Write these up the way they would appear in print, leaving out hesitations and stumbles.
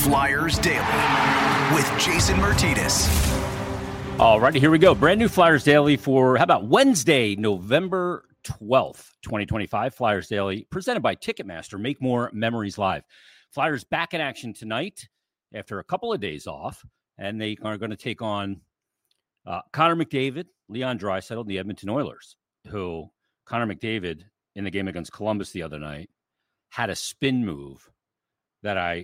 Flyers Daily with Jason Martinez. All righty, here we go. Brand new Flyers Daily for, how about Wednesday, November 12th, 2025. Flyers Daily presented by Ticketmaster. Make more memories live. Flyers back in action tonight after a couple of days off, and they are going to take on Connor McDavid, Leon Draisaitl, and the Edmonton Oilers, who Connor McDavid in the game against Columbus the other night had a spin move that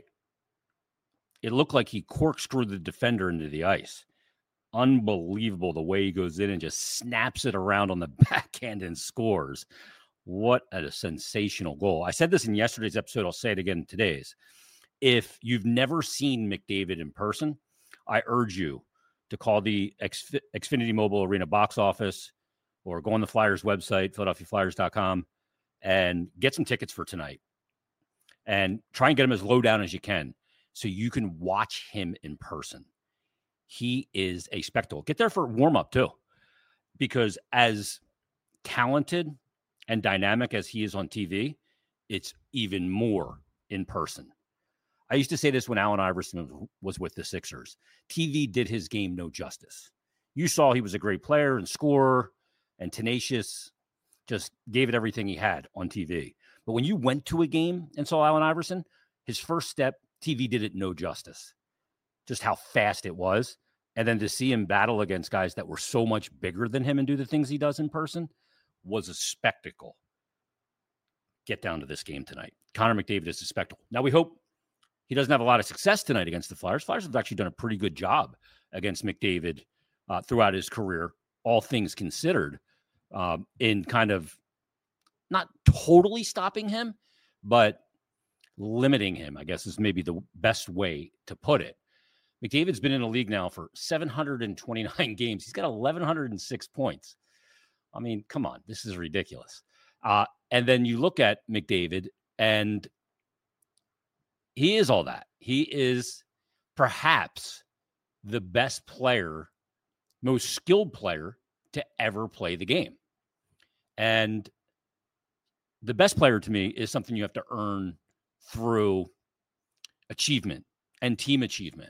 it looked like he corkscrewed the defender into the ice. Unbelievable the way he goes in and just snaps it around on the backhand and scores. What a sensational goal. I said this in yesterday's episode. I'll say it again in today's. If you've never seen McDavid in person, I urge you to call the Xfinity Mobile Arena box office or go on the Flyers website, PhiladelphiaFlyers.com, and get some tickets for tonight. And try and get him as low down as you can so you can watch him in person. He is a spectacle. Get there for warm-up, too, because as talented and dynamic as he is on TV, it's even more in person. I used to say this when Allen Iverson was with the Sixers. TV did his game no justice. You saw he was a great player and scorer and tenacious, just gave it everything he had on TV. But when you went to a game and saw Allen Iverson, his first step, TV did it no justice. Just how fast it was. And then to see him battle against guys that were so much bigger than him and do the things he does in person was a spectacle. Get down to this game tonight. Connor McDavid is a spectacle. Now we hope he doesn't have a lot of success tonight against the Flyers. Flyers have actually done a pretty good job against McDavid throughout his career, all things considered, in kind of not totally stopping him, but limiting him, I guess is maybe the best way to put it. McDavid's been in the league now for 729 games. He's got 1,106 points. I mean, come on, this is ridiculous. And then you look at McDavid, and he is all that. He is perhaps the best player, most skilled player to ever play the game. And the best player to me is something you have to earn through achievement and team achievement.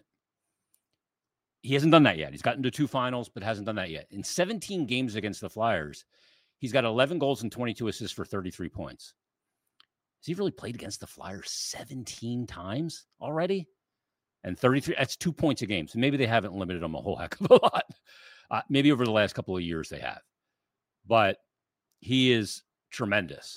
He hasn't done that yet. He's gotten to 2 finals, but hasn't done that yet. In 17 games against the Flyers, he's got 11 goals and 22 assists for 33 points. Has he really played against the Flyers 17 times already? And 33, that's 2 points a game. So maybe they haven't limited him a whole heck of a lot. Maybe over the last couple of years they have. But he is tremendous.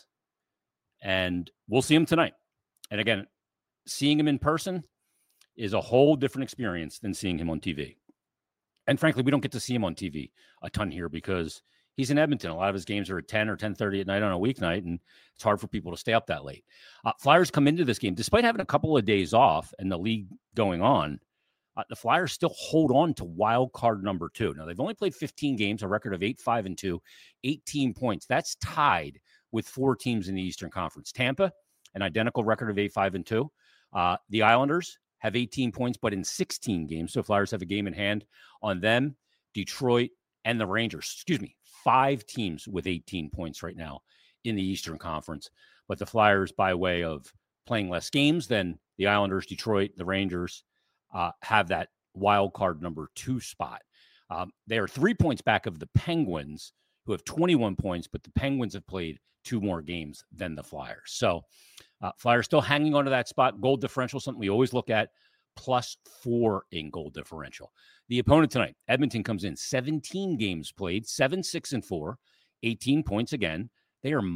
And we'll see him tonight. And again, seeing him in person is a whole different experience than seeing him on TV. And frankly, we don't get to see him on TV a ton here because he's in Edmonton. A lot of his games are at 10 or 10:30 at night on a weeknight, and it's hard for people to stay up that late. Flyers come into this game, despite having a couple of days off and the league going on, the Flyers still hold on to wild card number 2. Now, they've only played 15 games, a record of 8-5-2, 18 points. That's tied with 4 teams in the Eastern Conference. Tampa, an identical record of 8-5-2. The Islanders have 18 points, but in 16 games. So Flyers have a game in hand on them. Detroit and the Rangers, 5 teams with 18 points right now in the Eastern Conference. But the Flyers, by way of playing less games than the Islanders, Detroit, the Rangers, have that wild card number 2 spot. They are 3 points back of the Penguins, who have 21 points, but the Penguins have played 2 more games than the Flyers. So Flyers still hanging on to that spot. Goal differential, something we always look at, +4 in goal differential. The opponent tonight, Edmonton, comes in 17 games played, 7-6-4, 18 points again. They are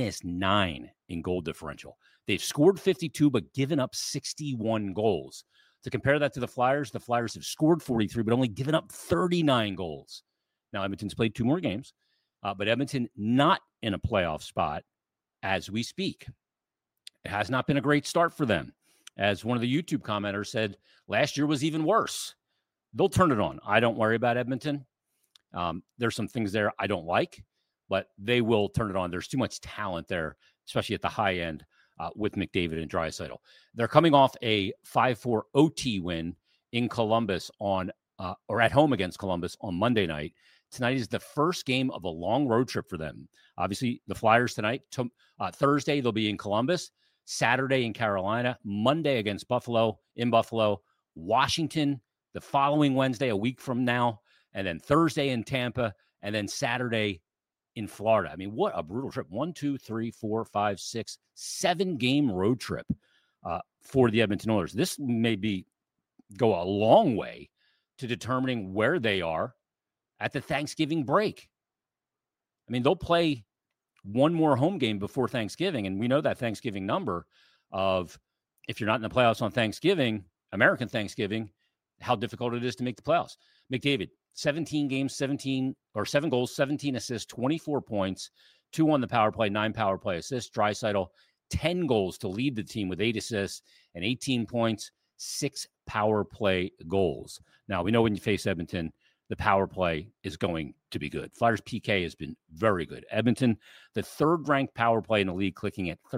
-9 in goal differential. They've scored 52, but given up 61 goals. To compare that to the Flyers have scored 43, but only given up 39 goals. Now, Edmonton's played 2 more games, but Edmonton not in a playoff spot as we speak. It has not been a great start for them. As one of the YouTube commenters said, last year was even worse. They'll turn it on. I don't worry about Edmonton. There's some things there I don't like, but they will turn it on. There's too much talent there, especially at the high end with McDavid and Draisaitl. They're coming off a 5-4 OT win in Columbus or at home against Columbus on Monday night. Tonight is the first game of a long road trip for them. Obviously, the Flyers tonight. Thursday, they'll be in Columbus. Saturday in Carolina, Monday against Buffalo, in Buffalo, Washington the following Wednesday, a week from now, and then Thursday in Tampa, and then Saturday in Florida. I mean, what a brutal trip. 1, 2, 3, 4, 5, 6, 7-game road trip for the Edmonton Oilers. This may go a long way to determining where they are at the Thanksgiving break. I mean, they'll play one more home game before Thanksgiving, and we know that Thanksgiving number of if you're not in the playoffs on Thanksgiving, American Thanksgiving, how difficult it is to make the playoffs. McDavid, 17 games, 7 goals, 17 assists, 24 points, 2 on the power play, 9 power play assists. Draisaitl, 10 goals to lead the team with 8 assists and 18 points, 6 power play goals. Now, we know when you face Edmonton, the power play is going to be good. Flyers PK has been very good. Edmonton, the third-ranked power play in the league, clicking at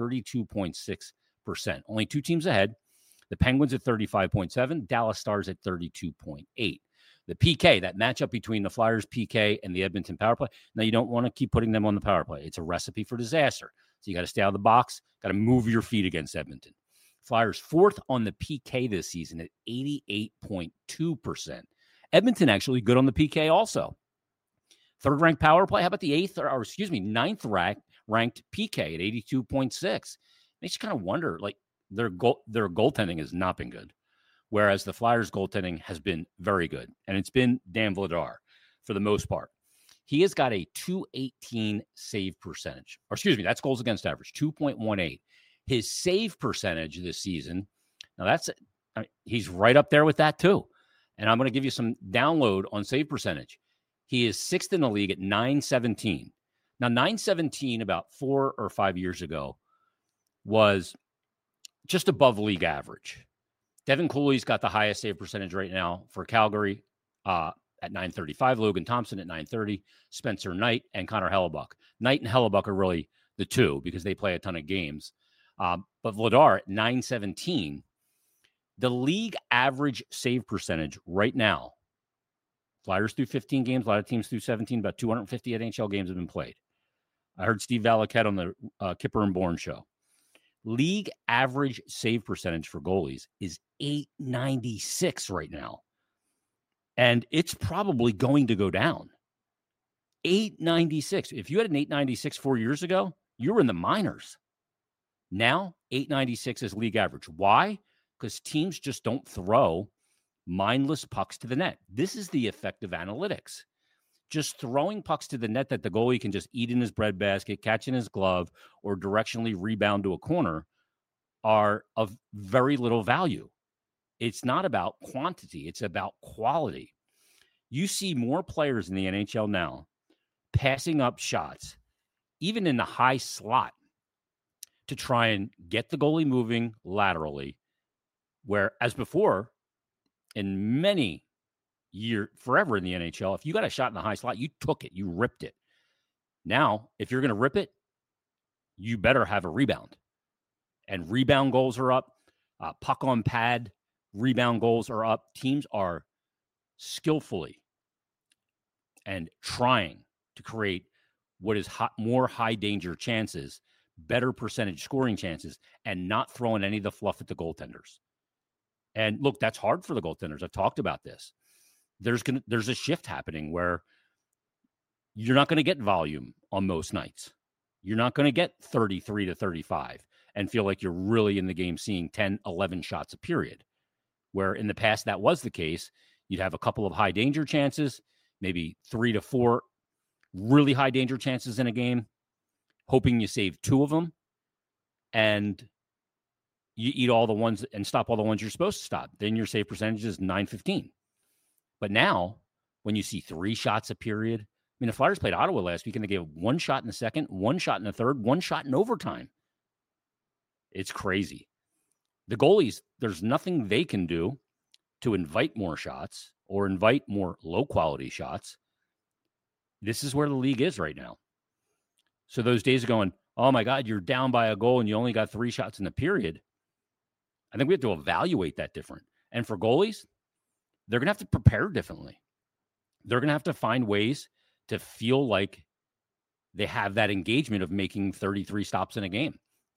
32.6%. Only 2 teams ahead. The Penguins at 35.7, Dallas Stars at 32.8. The PK, that matchup between the Flyers PK and the Edmonton power play, now you don't want to keep putting them on the power play. It's a recipe for disaster. So you got to stay out of the box, got to move your feet against Edmonton. Flyers fourth on the PK this season at 88.2%. Edmonton actually good on the PK also. Third-ranked power play. How about the ninth ranked PK at 82.6? Makes you kind of wonder, like, their goaltending has not been good, whereas the Flyers' goaltending has been very good, and it's been Dan Vladar for the most part. He has got a .218 save percentage. Or excuse me, that's goals against average, 2.18. His save percentage this season, now he's right up there with that too. And I'm going to give you some download on save percentage. He is 6th in the league at .917. Now, .917 about 4 or 5 years ago was just above league average. Devin Cooley's got the highest save percentage right now for Calgary at .935. Logan Thompson at .930. Spencer Knight and Connor Hellebuck. Knight and Hellebuck are really the two because they play a ton of games. But Vladar at .917. The league average save percentage right now, Flyers through 15 games, a lot of teams through 17, about 250 NHL games have been played. I heard Steve Valiquette on the Kipper and Bourne show. League average save percentage for goalies is .896 right now. And it's probably going to go down. .896. If you had an .896 4 years ago, you were in the minors. Now, .896 is league average. Why? Because teams just don't throw mindless pucks to the net. This is the effect of analytics. Just throwing pucks to the net that the goalie can just eat in his breadbasket, catch in his glove, or directionally rebound to a corner are of very little value. It's not about quantity. It's about quality. You see more players in the NHL now passing up shots, even in the high slot, to try and get the goalie moving laterally, whereas before, in many years, forever in the NHL, if you got a shot in the high slot, you took it, you ripped it. Now, if you're going to rip it, you better have a rebound. And rebound goals are up. Puck on pad, rebound goals are up. Teams are skillfully and trying to create what is more high danger chances, better percentage scoring chances, and not throwing any of the fluff at the goaltenders. And look, that's hard for the goaltenders. I've talked about this. There's a shift happening where you're not going to get volume on most nights. You're not going to get 33 to 35 and feel like you're really in the game seeing 10, 11 shots a period. Where in the past that was the case, you'd have a couple of high danger chances, maybe 3 to 4 really high danger chances in a game, hoping you save 2 of them, and you eat all the ones and stop all the ones you're supposed to stop. Then your save percentage is .915. But now, when you see 3 shots a period, I mean, the Flyers played Ottawa last week and they gave 1 shot in the second, 1 shot in the third, 1 shot in overtime. It's crazy. The goalies, there's nothing they can do to invite more shots or invite more low-quality shots. This is where the league is right now. So those days of going, oh my God, you're down by a goal and you only got 3 shots in the period, I think we have to evaluate that different. And for goalies, they're going to have to prepare differently. They're going to have to find ways to feel like they have that engagement of making 33 stops in a game.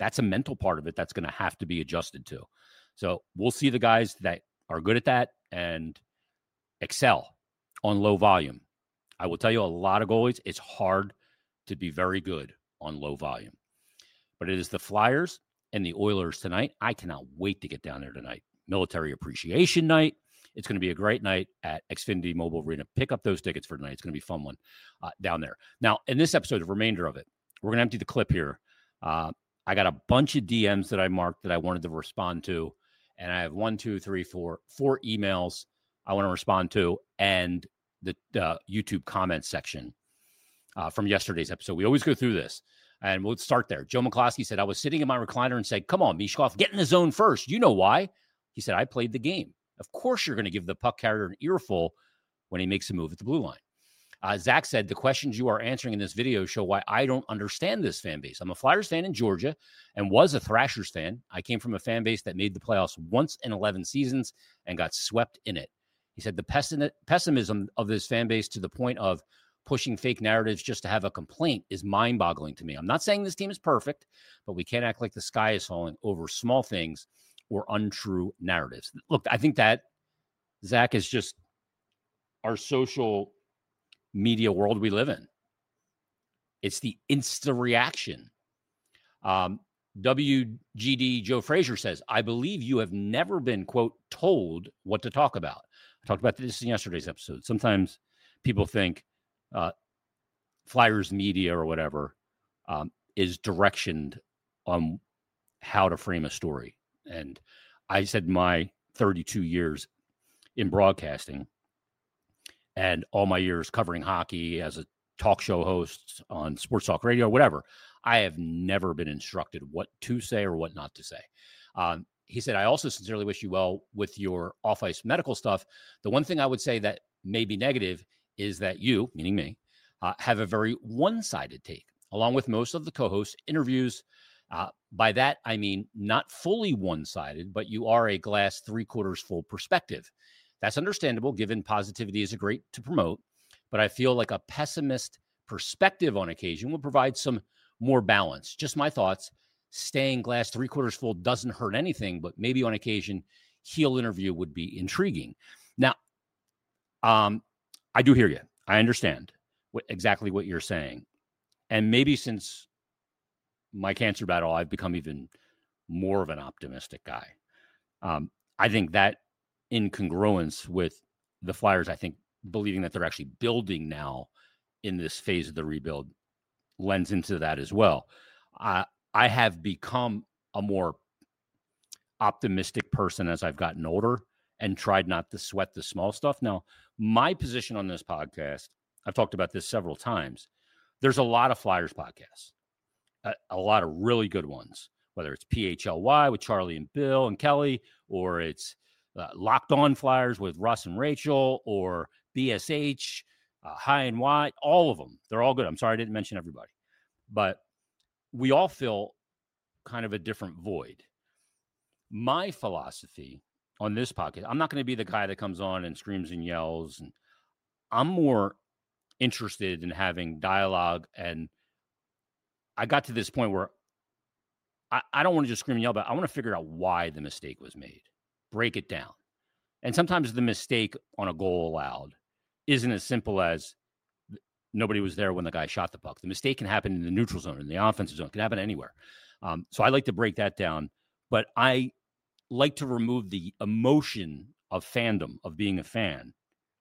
that's a mental part of it that's going to have to be adjusted to. So we'll see the guys that are good at that and excel on low volume. I will tell you, a lot of goalies, it's hard to be very good on low volume. But it is the Flyers and the Oilers tonight. I cannot wait to get down there tonight. Military Appreciation Night. It's going to be a great night at Xfinity Mobile Arena. Pick up those tickets for tonight. It's going to be a fun one down there. Now, in this episode, the remainder of it, we're going to empty the clip here. I got a bunch of DMs that I marked that I wanted to respond to. And I have 4 emails I want to respond to, and the YouTube comment section from yesterday's episode. We always go through this, and we'll start there. Joe McCloskey said, I was sitting in my recliner and said, come on, Michkov, get in the zone first. You know why? He said, I played the game. Of course you're going to give the puck carrier an earful when he makes a move at the blue line. Zach said, the questions you are answering in this video show why I don't understand this fan base. I'm a Flyers fan in Georgia and was a Thrashers fan. I came from a fan base that made the playoffs once in 11 seasons and got swept in it. He said, the pessimism of this fan base to the point of pushing fake narratives just to have a complaint is mind-boggling to me. I'm not saying this team is perfect, but we can't act like the sky is falling over small things or untrue narratives. Look, I think that, Zach, is just our social media world we live in. It's the instant reaction. WGD Joe Frazier says, I believe you have never been, quote, told what to talk about. I talked about this in yesterday's episode. Sometimes people think Flyers media or whatever is directioned on how to frame a story. And I said my 32 years in broadcasting and all my years covering hockey as a talk show host on Sports Talk Radio, whatever, I have never been instructed what to say or what not to say. He said, I also sincerely wish you well with your off-ice medical stuff. The one thing I would say that may be negative is that you, meaning me, have a very one-sided take, along with most of the co-host interviews. By that, I mean not fully one-sided, but you are a glass 3/4 full perspective. That's understandable, given positivity is a great to promote, but I feel like a pessimist perspective on occasion will provide some more balance. Just my thoughts. Staying glass 3/4 full doesn't hurt anything, but maybe on occasion, heel interview would be intriguing. Now, I do hear you. I understand exactly what you're saying. And maybe since my cancer battle, I've become even more of an optimistic guy. I think that in congruence with the Flyers, I think believing that they're actually building now in this phase of the rebuild lends into that as well. I have become a more optimistic person as I've gotten older and tried not to sweat the small stuff. Now, my position on this podcast, I've talked about this several times. There's a lot of Flyers podcasts, a lot of really good ones, whether it's PHLY with Charlie and Bill and Kelly, or it's Locked On Flyers with Russ and Rachel, or BSH, High and Wide, all of them. They're all good. I'm sorry I didn't mention everybody. But we all fill kind of a different void. My philosophy on this podcast, I'm not going to be the guy that comes on and screams and yells. And I'm more interested in having dialogue. And I got to this point where I don't want to just scream and yell, but I want to figure out why the mistake was made. Break it down. And sometimes the mistake on a goal allowed isn't as simple as nobody was there when the guy shot the puck. The mistake can happen in the neutral zone, in the offensive zone. It can happen anywhere. So I like to break that down. But I like to remove the emotion of fandom, of being a fan.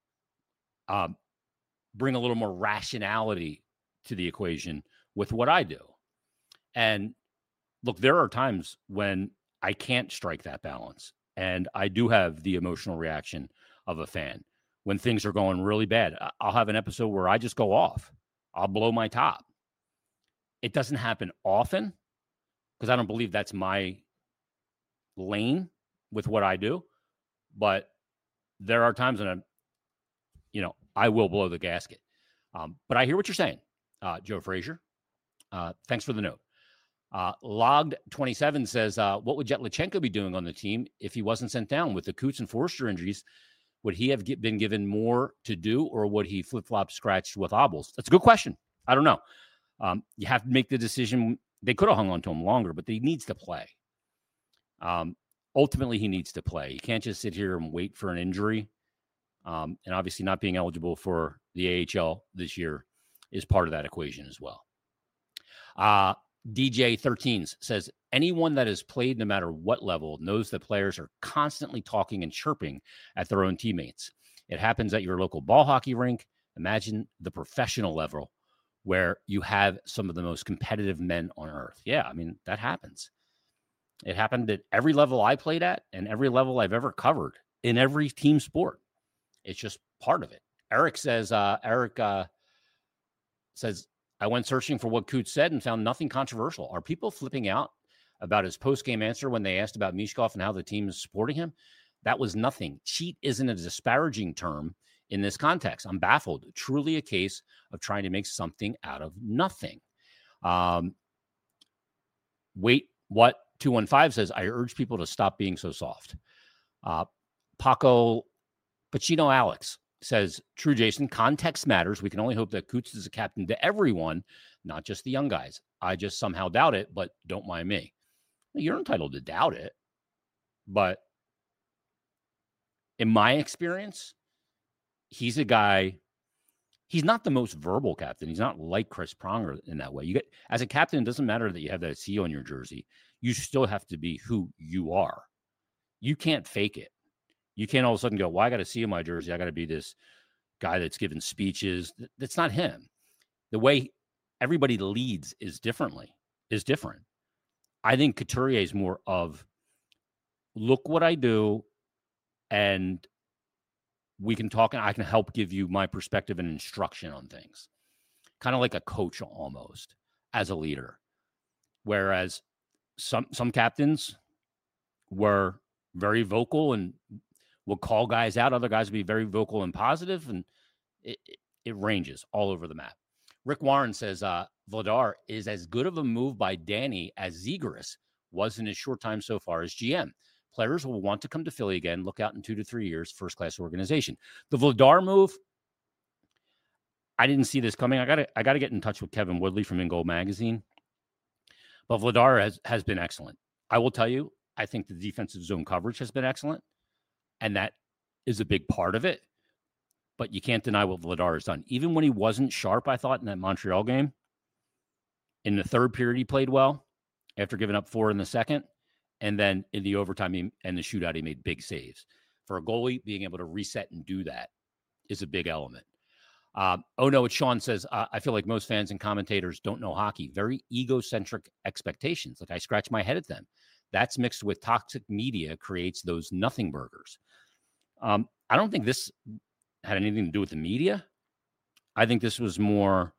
Bring a little more rationality to the equation with what I do. And look, there are times when I can't strike that balance. And I do have the emotional reaction of a fan. When things are going really bad, I'll have an episode where I just go off. I'll blow my top. It doesn't happen often because I don't believe that's my lane with what I do. But there are times when I will blow the gasket. But I hear what you're saying, Joe Frazier. Thanks for the note. Logged 27 says, what would Jetlachenko be doing on the team if he wasn't sent down with the Coots and Forster injuries? Would he have been given more to do, or would he flip-flop scratched with obbles? That's a good question. I don't know. You have to make the decision They could have hung on to him longer, but he needs to play. Ultimately, he needs to play. He can't just sit here and wait for an injury. And obviously not being eligible for the AHL this year is part of that equation as well. DJ13 says, anyone that has played no matter what level knows that players are constantly talking and chirping at their own teammates. It happens at your local ball hockey rink. Imagine the professional level where you have some of the most competitive men on earth. Yeah, I mean, that happens. It happened at every level I played at and every level I've ever covered in every team sport. It's just part of it. Eric says, I went searching for what Coots said and found nothing controversial. Are people flipping out about his post-game answer when they asked about Michkov and how the team is supporting him? That was nothing. Cheat isn't a disparaging term in this context. I'm baffled. Truly a case of trying to make something out of nothing. Wait, what? 215 says, I urge people to stop being so soft. Paco Pacino Alex says, true, Jason, context matters. We can only hope that Coots is a captain to everyone, not just the young guys. I just somehow doubt it, but don't mind me. You're entitled to doubt it. But in my experience, he's a guy, he's not the most verbal captain. He's not like Chris Pronger in that way. You get, as a captain, it doesn't matter that you have that C on your jersey. You still have to be who you are. You can't fake it. You can't all of a sudden go, well, I got to see in my jersey. I got to be this guy that's giving speeches. That's not him. The way everybody leads is different. I think Couturier is more of, look what I do, and we can talk, and I can help give you my perspective and instruction on things. Kind of like a coach almost as a leader. Whereas some captains were very vocal and will call guys out. Other guys will be very vocal and positive, and it ranges all over the map. Rick Warren says Vladar is as good of a move by Danny as Zegras was in his short time so far as GM. Players will want to come to Philly again. Look out in 2 to 3 years, first-class organization. The Vladar move, I didn't see this coming. I got to get in touch with Kevin Woodley from In Goal Magazine. But Vladar has been excellent. I will tell you, I think the defensive zone coverage has been excellent, and that is a big part of it. But you can't deny what Vladar has done. Even when he wasn't sharp, I thought, in that Montreal game, in the third period, he played well after giving up 4 in the second. And then in the overtime and the shootout, he made big saves. For a goalie, being able to reset and do that is a big element. Oh, no, it's Sean says, I feel like most fans and commentators don't know hockey. Very egocentric expectations. Like, I scratch my head at them. That's mixed with toxic media creates those nothing burgers. I don't think this had anything to do with the media. I think this was more,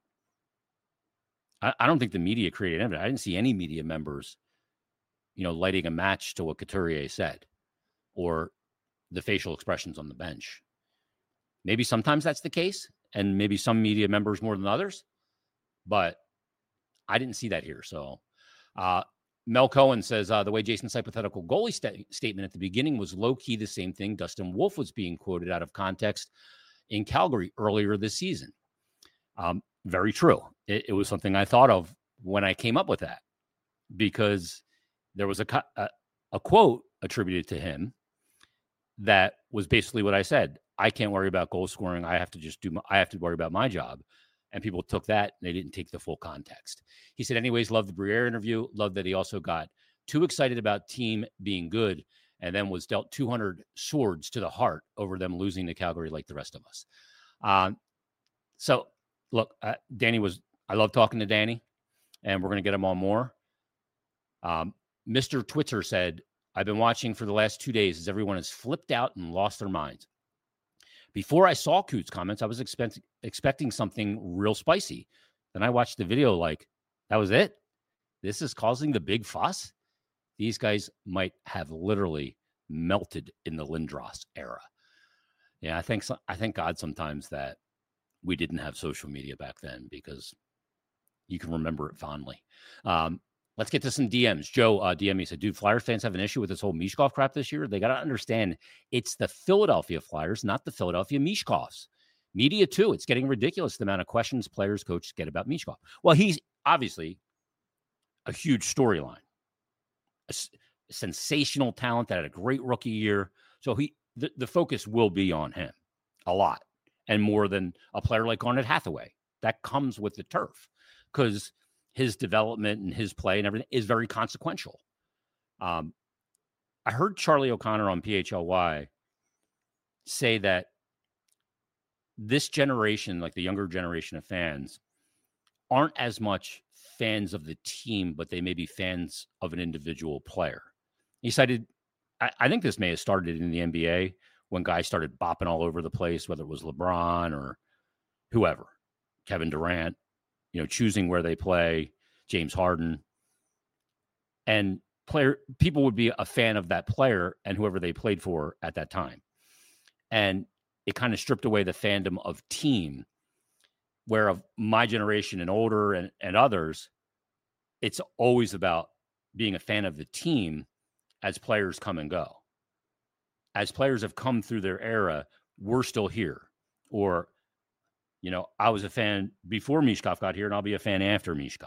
I don't think the media created anything. I didn't see any media members, lighting a match to what Couturier said or the facial expressions on the bench. Maybe sometimes that's the case, and maybe some media members more than others, but I didn't see that here. So Mel Cohen says the way Jason's hypothetical goalie statement at the beginning was low-key the same thing Dustin Wolf was being quoted out of context in Calgary earlier this season. Very true. It was something I thought of when I came up with that, because there was a quote attributed to him that was basically what I said. I can't worry about goal scoring. I have to worry about my job. And people took that and they didn't take the full context. He said, anyways, love the Briere interview. Love that he also got too excited about team being good and then was dealt 200 swords to the heart over them losing to Calgary like the rest of us. So look, I love talking to Danny, and we're going to get him on more. Mr. Twitter said, I've been watching for the last 2 days as everyone has flipped out and lost their minds. Before I saw Coots' comments, I was expecting something real spicy. Then I watched the video like, that was it? This is causing the big fuss? These guys might have literally melted in the Lindros era. Yeah, I thank God sometimes that we didn't have social media back then, because you can remember it fondly. Let's get to some DMs. Joe DM me said, dude, Flyers fans have an issue with this whole Michkov crap this year. They got to understand it's the Philadelphia Flyers, not the Philadelphia Michkovs. Media, too. It's getting ridiculous, the amount of questions players, coaches get about Michkov. Well, he's obviously, a huge storyline, a sensational talent that had a great rookie year. So the focus will be on him a lot, and more than a player like Garnet Hathaway. That comes with the turf because his development and his play and everything is very consequential. I heard Charlie O'Connor on PHLY say that this generation, like the younger generation of fans, aren't as much fans of the team, but they may be fans of an individual player. He cited, I think this may have started in the NBA when guys started bopping all over the place, whether it was LeBron or whoever, Kevin Durant, choosing where they play, James Harden. And people would be a fan of that player and whoever they played for at that time. And it kind of stripped away the fandom of team, where of my generation and older and others, it's always about being a fan of the team as players come and go. As players have come through their era, we're still here. Or, I was a fan before Mishkov got here, and I'll be a fan after Mishkov.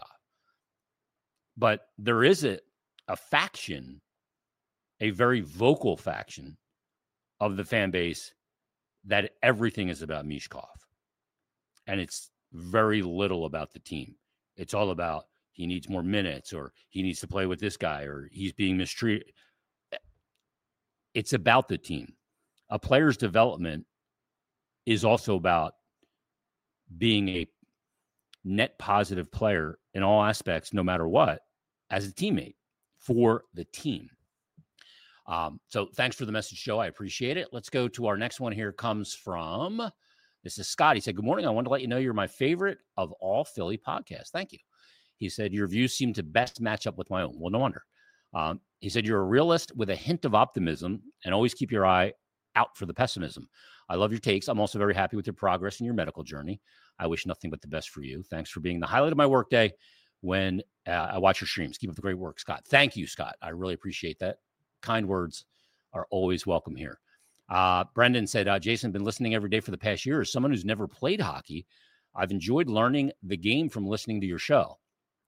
But there is a faction, a very vocal faction of the fan base that everything is about Mishkov. And it's very little about the team. It's all about he needs more minutes, or he needs to play with this guy, or he's being mistreated. It's about the team. A player's development is also about being a net positive player in all aspects, no matter what, as a teammate for the team. So thanks for the message, Joe. I appreciate it. Let's go to our next one here. Comes from, this is Scott. He said, good morning. I wanted to let you know you're my favorite of all Philly podcasts. Thank you. He said, your views seem to best match up with my own. Well, no wonder. He said, you're a realist with a hint of optimism and always keep your eye out for the pessimism. I love your takes. I'm also very happy with your progress in your medical journey. I wish nothing but the best for you. Thanks for being the highlight of my workday when I watch your streams. Keep up the great work, Scott. Thank you, Scott. I really appreciate that. Kind words are always welcome here. Brendan said, Jason, been listening every day for the past year. As someone who's never played hockey, I've enjoyed learning the game from listening to your show.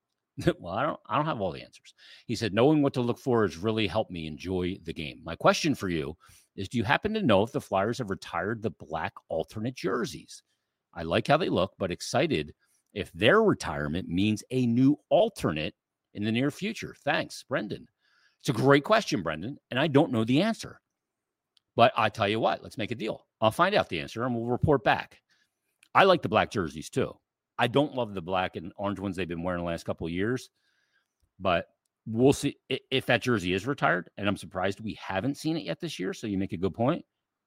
Well, I don't have all the answers. He said, knowing what to look for has really helped me enjoy the game. My question for you is, do you happen to know if the Flyers have retired the black alternate jerseys? I like how they look, but excited if their retirement means a new alternate in the near future. Thanks, Brendan. It's a great question, Brendan, and I don't know the answer. But I tell you what, let's make a deal. I'll find out the answer, and we'll report back. I like the black jerseys, too. I don't love the black and orange ones they've been wearing the last couple of years, but we'll see if that jersey is retired, and I'm surprised we haven't seen it yet this year, so you make a good point.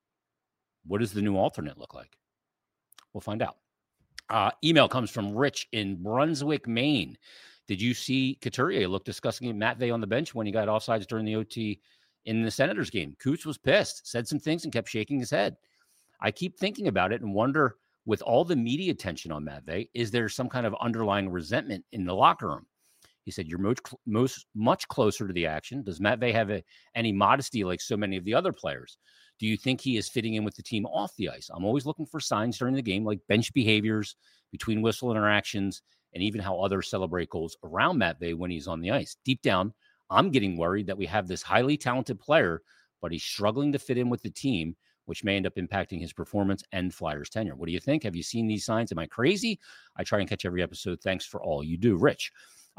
What does the new alternate look like? We'll find out. Email comes from Rich in Brunswick, Maine. Did you see Couturier look disgusting at Matvey on the bench when he got offsides during the OT in the Senators game? Coots was pissed, said some things, and kept shaking his head. I keep thinking about it and wonder, with all the media attention on Matvey, is there some kind of underlying resentment in the locker room? He said, you're much closer to the action. Does Matvey have any modesty like so many of the other players? Do you think he is fitting in with the team off the ice? I'm always looking for signs during the game, like bench behaviors, between whistle interactions, and even how others celebrate goals around Matvey when he's on the ice. Deep down, I'm getting worried that we have this highly talented player, but he's struggling to fit in with the team, which may end up impacting his performance and Flyers tenure. What do you think? Have you seen these signs? Am I crazy? I try and catch every episode. Thanks for all you do, Rich.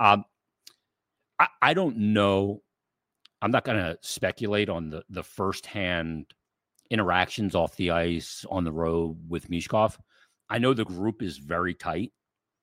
I don't know. I'm not going to speculate on the firsthand interactions off the ice on the road with Mishkov. I know the group is very tight.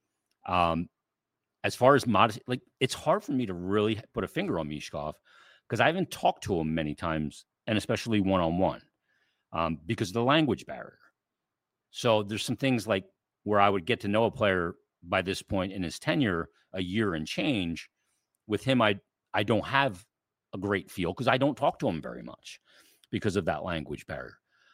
As far as modesty, like, it's hard for me to really put a finger on Mishkov because I haven't talked to him many times, and especially one-on-one. Because of the language barrier. So there's some things like where I would get to know a player by this point in his tenure, a year and change. With him, I don't have a great feel because I don't talk to him very much because of that language barrier.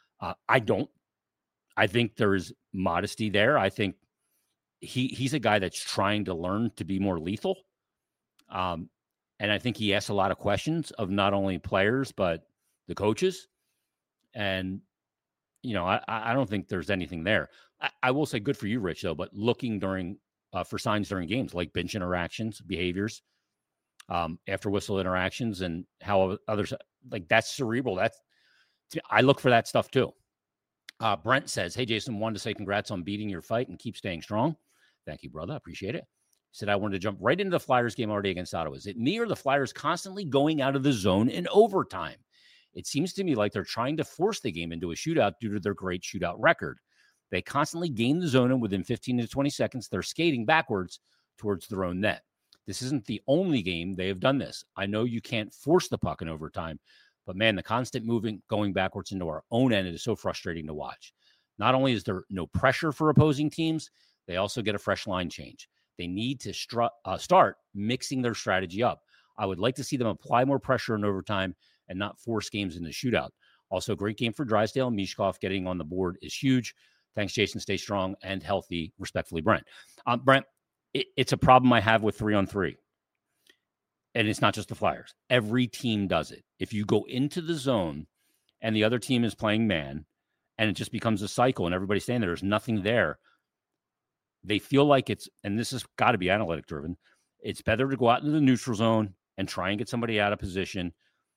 I think there is modesty there. I think he's a guy that's trying to learn to be more lethal. And I think he asks a lot of questions of not only players, but the coaches. And, I don't think there's anything there. I will say good for you, Rich, though, but looking for signs during games, like bench interactions, behaviors, after whistle interactions and how others, like, that's cerebral. I look for that stuff too. Brent says, hey, Jason, wanted to say congrats on beating your fight and keep staying strong. Thank you, brother. I appreciate it. He said, I wanted to jump right into the Flyers game already against Ottawa. Is it me or the Flyers constantly going out of the zone in overtime? It seems to me like they're trying to force the game into a shootout due to their great shootout record. They constantly gain the zone, and within 15 to 20 seconds, they're skating backwards towards their own net. This isn't the only game they have done this. I know you can't force the puck in overtime, but man, the constant moving, going backwards into our own end is so frustrating to watch. Not only is there no pressure for opposing teams, they also get a fresh line change. They need to start mixing their strategy up. I would like to see them apply more pressure in overtime and not force games in the shootout. Also, great game for Drysdale. Mishkov getting on the board is huge. Thanks, Jason. Stay strong and healthy. Respectfully, Brent. Brent, it's a problem I have with 3-on-3. And it's not just the Flyers. Every team does it. If you go into the zone and the other team is playing man and it just becomes a cycle and everybody's standing there, there's nothing there. They feel like and this has got to be analytic driven, it's better to go out into the neutral zone and try and get somebody out of position.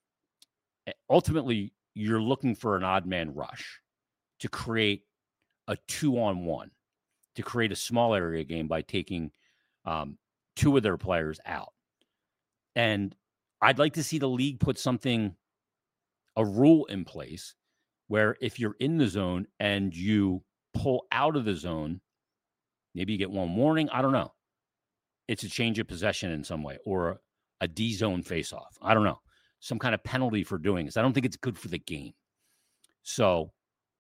Ultimately, you're looking for an odd man rush to create a 2-on-1, to create a small area game by taking two of their players out. And I'd like to see the league put a rule in place where if you're in the zone and you pull out of the zone, maybe you get one warning. I don't know. It's a change of possession in some way or a D-zone faceoff. I don't know. Some kind of penalty for doing this. I don't think it's good for the game. So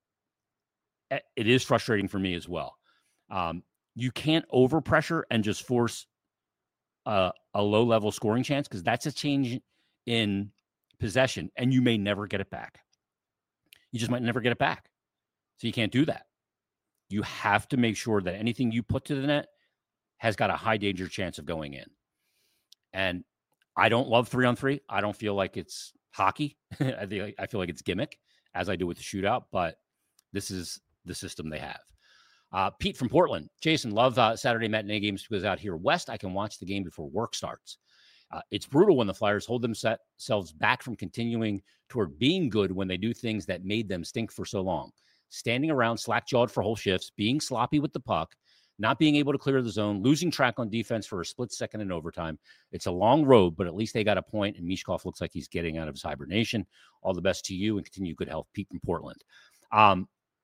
it is frustrating for me as well. You can't overpressure and just force a low-level scoring chance because that's a change in possession, and you may never get it back. You just might never get it back. So you can't do that. You have to make sure that anything you put to the net has got a high danger chance of going in. And I don't love 3-on-3. I don't feel like it's hockey. I feel like it's gimmick, as I do with the shootout, but this is the system they have. Pete from Portland. Jason, love Saturday matinee games because out here west, I can watch the game before work starts. It's brutal when the Flyers hold themselves back from continuing toward being good when they do things that made them stink for so long. Standing around slack-jawed for whole shifts, being sloppy with the puck, not being able to clear the zone, losing track on defense for a split second in overtime. It's a long road, but at least they got a point, and Mishkov looks like he's getting out of his hibernation. All the best to you and continue good health. Pete from Portland. I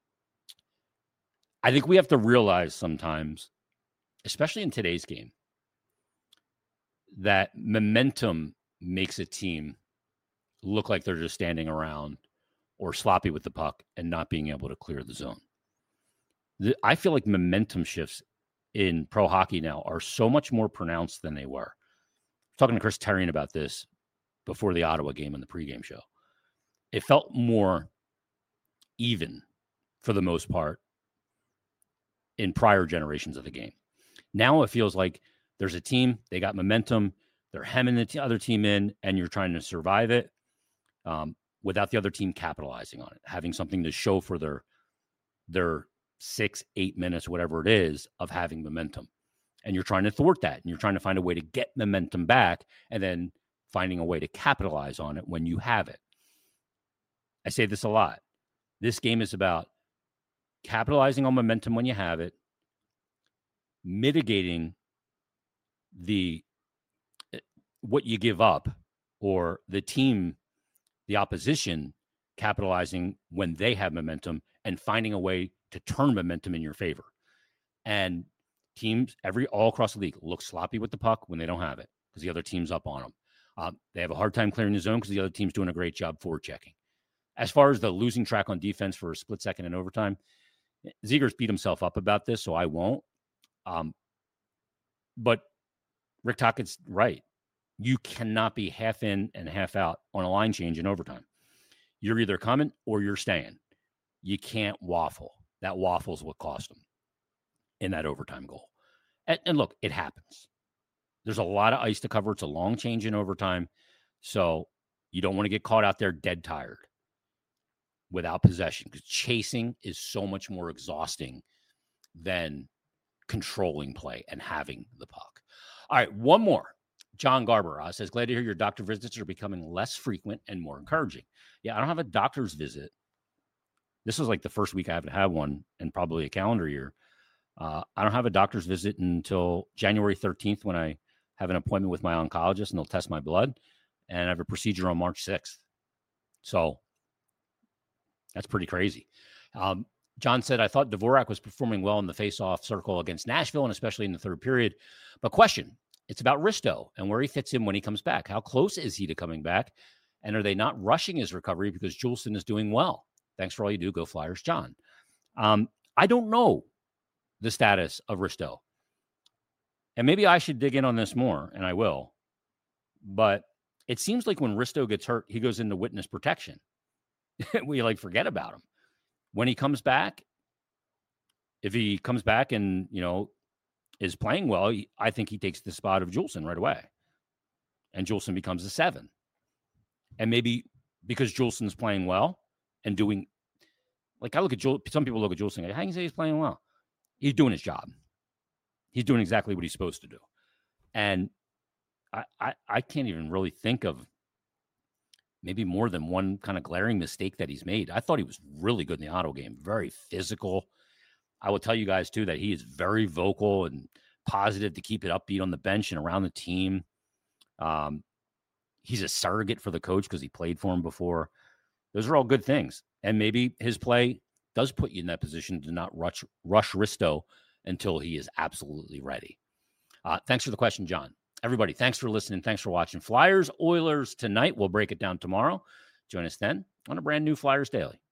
think we have to realize sometimes, especially in today's game, that momentum makes a team look like they're just standing around or sloppy with the puck and not being able to clear the zone. I feel like momentum shifts in pro hockey now are so much more pronounced than they were. Talking to Chris Terrian about this before the Ottawa game and the pregame show. It felt more even for the most part in prior generations of the game. Now it feels like there's a team, they got momentum, they're hemming the other team in, and you're trying to survive it without the other team capitalizing on it, having something to show for their 6-8 minutes, whatever it is, of having momentum. And you're trying to thwart that, and you're trying to find a way to get momentum back and then finding a way to capitalize on it when you have it. I say this a lot. This game is about capitalizing on momentum when you have it, mitigating what you give up, or the team, the opposition, capitalizing when they have momentum and finding a way to turn momentum in your favor. And teams all across the league look sloppy with the puck when they don't have it because the other team's up on them. They have a hard time clearing the zone because the other team's doing a great job forechecking. As far as the losing track on defense for a split second in overtime, Zegers beat himself up about this, so I won't. But Rick Tocchet's right. You cannot be half in and half out on a line change in overtime. You're either coming or you're staying. You can't waffle. That waffle's what cost them in that overtime goal. And look, it happens. There's a lot of ice to cover. It's a long change in overtime. So you don't want to get caught out there dead tired without possession, because chasing is so much more exhausting than controlling play and having the puck. All right, one more. John Garber says, glad to hear your doctor visits are becoming less frequent and more encouraging. Yeah, I don't have a doctor's visit. This is like the first week I haven't had one in probably a calendar year. I don't have a doctor's visit until January 13th when I have an appointment with my oncologist and they'll test my blood. And I have a procedure on March 6th. So that's pretty crazy. John said, I thought Dvorak was performing well in the face-off circle against Nashville and especially in the third period. But question, it's about Risto and where he fits in when he comes back. How close is he to coming back? And are they not rushing his recovery because Juleson is doing well? Thanks for all you do. Go Flyers, John. I don't know the status of Risto. And maybe I should dig in on this more, and I will. But it seems like when Risto gets hurt, he goes into witness protection. We forget about him. When he comes back, if he comes back and, is playing well, I think he takes the spot of Juleson right away. And Juleson becomes a 7. And maybe because Juleson's playing well and doing, I look at some people look at Juleson and go, how can you say he's playing well? He's doing his job. He's doing exactly what he's supposed to do. And I can't even really think of maybe more than one kind of glaring mistake that he's made. I thought he was really good in the Ottawa game, very physical. I will tell you guys, too, that he is very vocal and positive to keep it upbeat on the bench and around the team. He's a surrogate for the coach because he played for him before. Those are all good things. And maybe his play does put you in that position to not rush Risto until he is absolutely ready. Thanks for the question, John. Everybody, thanks for listening. Thanks for watching. Flyers, Oilers tonight. We'll break it down tomorrow. Join us then on a brand new Flyers Daily.